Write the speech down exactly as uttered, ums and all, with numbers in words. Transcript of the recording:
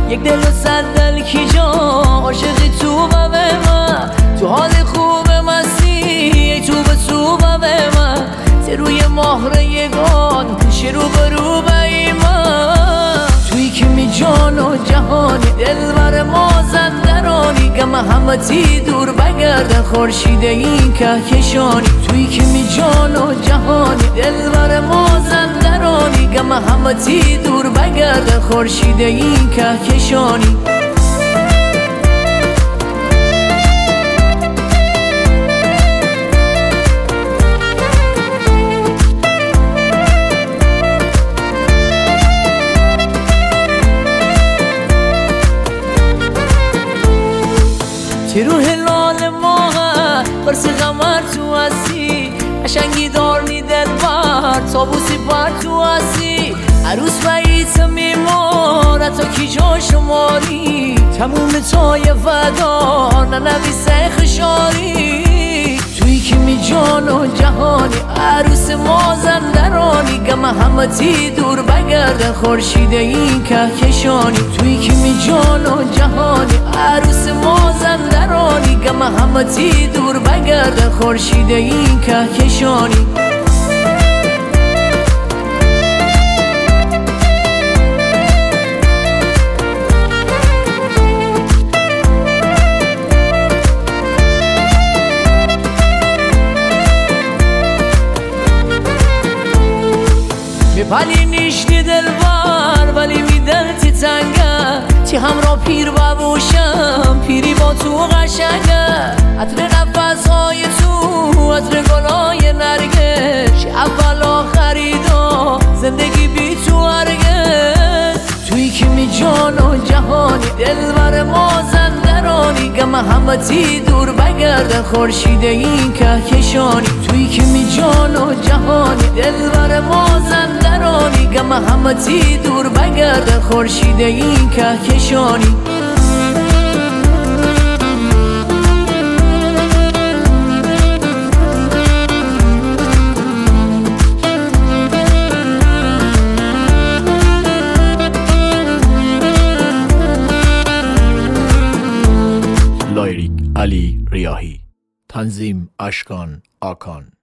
یک دل و صد دل کی جا عاشقی تو و به من، تو حال خوب مستی ای تو به تو و به من، ز روی مهر یگان پیش رو به رو به من، توی که می جان و جهانی دلبر مازندرانی، غم همتی دور بگردن خورشید این کهکشانی، توی که می جان و جهانی دلبر مازندرانی، غم همتی دور بگردن خورشید این کهکشانی. چه روح لال ماه برس غمر تو هستی، قشنگی دارنی دل بر تابوسی پر تو هستی، عروس بعید میمونه تا کی جا شماری، تموم تای فدا ننویسه خشاری، توی که می جان و جهانی عروس مازندرانی، غم همتی دور بگردن خورشید این کهکشانی، توی که می جان و جهانی عروس مازندرانی، غم همتی دور بگردن خورشید این کهکشانی. ولی نیشتی دلبر ولی می دلتی تنگه، چی همراه پیر ببوشم پیری با تو قشنگه، عطر نفس های تو عطر گلای نرگس، اول آخریدا زندگی بی تو هرگز، توی که می جان و جهانی دلبر مازندرانی، غم همتی دور بگردن خورشید این کهکشانی، توی که می جان و جهانی دلبر مازندرانی، غم همتی دور بگردن خورشید این کهکشانی. لایریک علی ریاحی، تنظیم اشکان آکان.